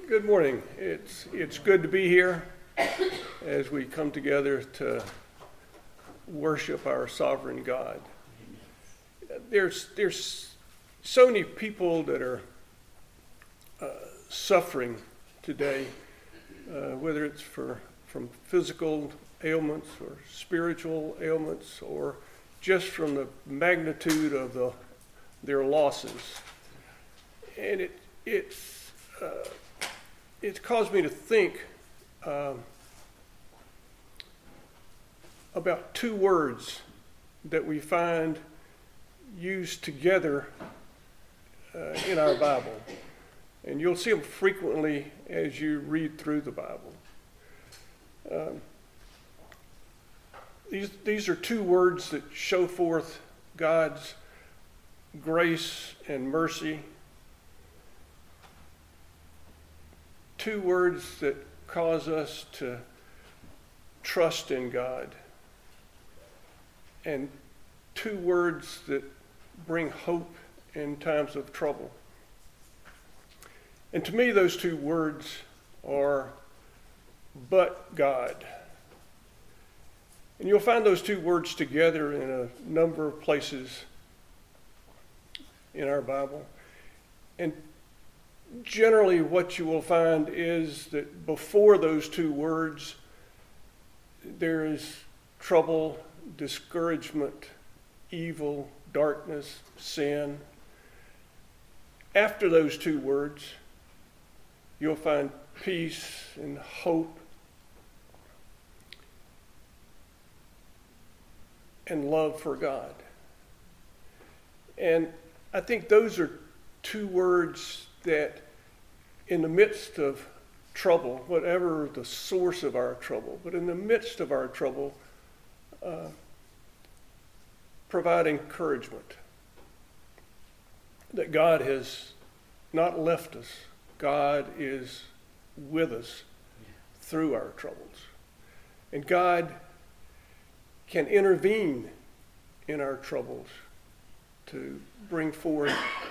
Good morning. It's good to be here as we come together to worship our sovereign God. There's so many people that are suffering today, whether it's from physical ailments or spiritual ailments or just from the magnitude of their losses. And it's caused me to think about two words that we find used together in our Bible. And you'll see them frequently as you read through the Bible. These are two words that show forth God's grace and mercy. Two words that cause us to trust in God. And two words that bring hope in times of trouble. And to me, those two words are but God. And you'll find those two words together in a number of places in our Bible. And generally what you will find is that before those two words, there is trouble, discouragement, evil, darkness, sin. After those two words, you'll find peace and hope and love for God. And I think those are two words that in the midst of trouble, whatever the source of our trouble, but in the midst of our trouble, provide encouragement that God has not left us. God is with us through our troubles. And God can intervene in our troubles to bring forth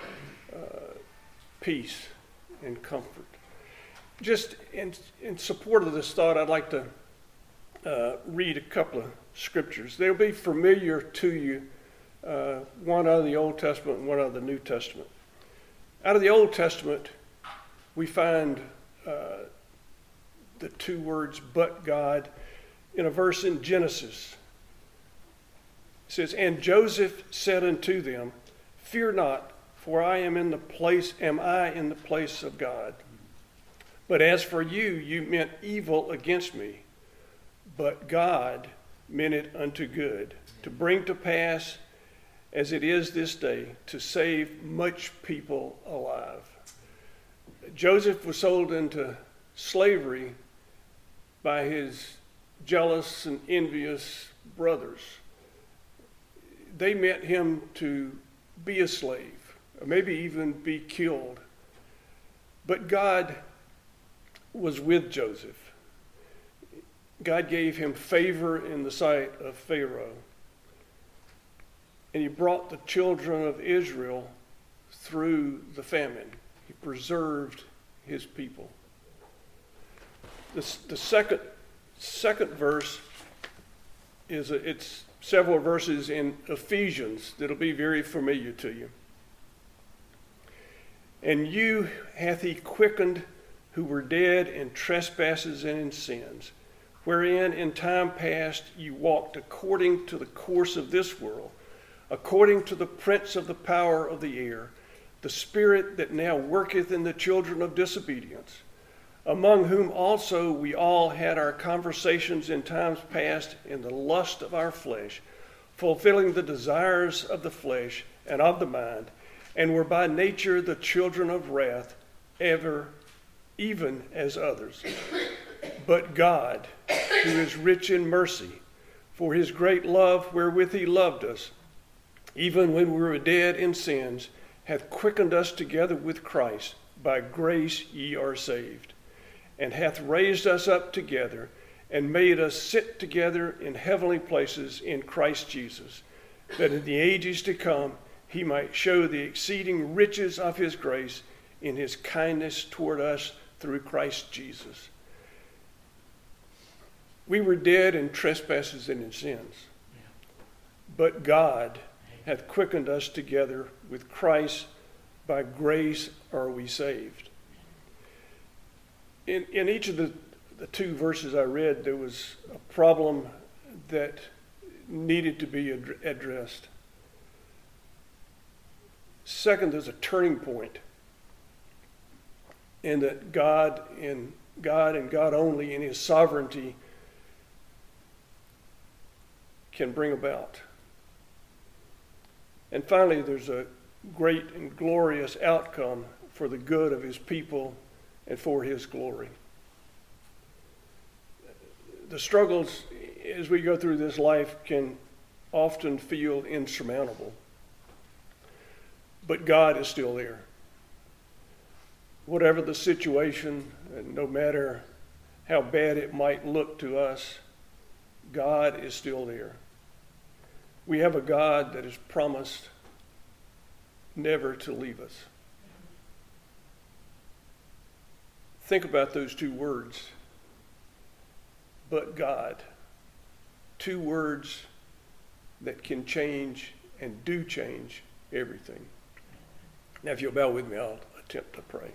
peace and comfort. Just in support of this thought, I'd like to read a couple of scriptures. They'll be familiar to you, one out of the Old Testament and one out of the New Testament. Out of the Old Testament, we find the two words, but God, in a verse in Genesis. It says, "And Joseph said unto them, Fear not, for I am in the place of God. But as for you, you meant evil against me, but God meant it unto good, to bring to pass, as it is this day, to save much people alive." Joseph was sold into slavery by his jealous and envious brothers. They meant him to be a slave, or maybe even be killed. But God was with Joseph. God gave him favor in the sight of Pharaoh. And he brought the children of Israel through the famine. He preserved his people. The second verse it's several verses in Ephesians that'll be very familiar to you. "And you hath he quickened who were dead in trespasses and in sins, wherein in time past you walked according to the course of this world, according to the prince of the power of the air, the spirit that now worketh in the children of disobedience, among whom also we all had our conversations in times past in the lust of our flesh, fulfilling the desires of the flesh and of the mind, and were by nature the children of wrath, even as others. But God, who is rich in mercy, for his great love wherewith he loved us, even when we were dead in sins, hath quickened us together with Christ. By grace ye are saved, and hath raised us up together, and made us sit together in heavenly places in Christ Jesus, that in the ages to come he might show the exceeding riches of his grace in his kindness toward us through Christ Jesus. We were dead in trespasses and in sins, but God hath quickened us together with Christ. By grace are we saved. In each of the two verses I read, there was a problem that needed to be addressed. Second, there's a turning point in that God and God only in his sovereignty can bring about. And finally, there's a great and glorious outcome for the good of his people and for his glory. The struggles as we go through this life can often feel insurmountable, but God is still there. Whatever the situation, and no matter how bad it might look to us, God is still there. We have a God that has promised never to leave us. Think about those two words. But God. Two words that can change and do change everything. Now, if you'll bow with me, I'll attempt to pray.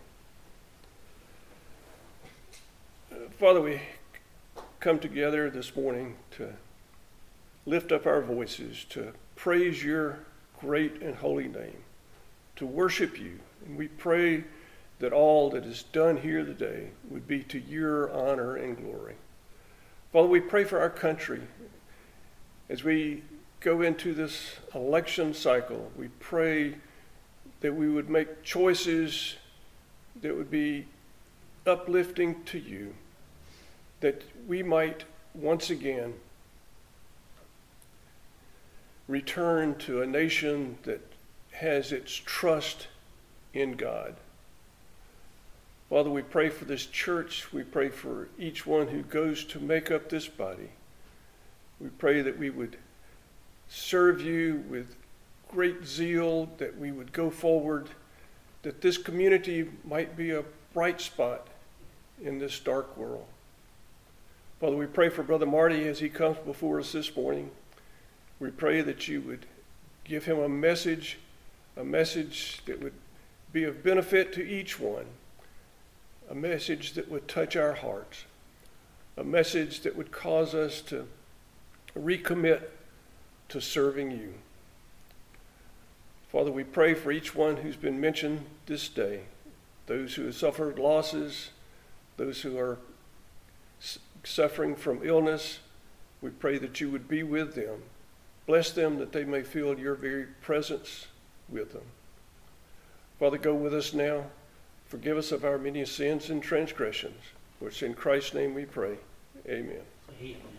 Father, we come together this morning to lift up our voices, to praise your great and holy name, to worship you. And we pray that all that is done here today would be to your honor and glory. Father, we pray for our country. As we go into this election cycle, we pray that we would make choices that would be uplifting to you, that we might once again return to a nation that has its trust in God. Father, we pray for this church. We pray for each one who goes to make up this body. We pray that we would serve you with great zeal, that we would go forward, that this community might be a bright spot in this dark world. Father, we pray for Brother Marty as he comes before us this morning. We pray that you would give him a message that would be of benefit to each one, a message that would touch our hearts, a message that would cause us to recommit to serving you. Father, we pray for each one who's been mentioned this day, those who have suffered losses, those who are suffering from illness. We pray that you would be with them. Bless them that they may feel your very presence with them. Father, go with us now. Forgive us of our many sins and transgressions, which in Christ's name we pray. Amen. Amen.